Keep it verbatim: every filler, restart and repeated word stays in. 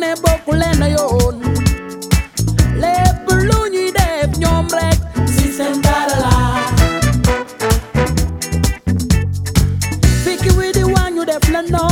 ne bokku leen yoon lépp lu ñuy def ñoom rek si seen dara la fikki wi di wàññu def la noonu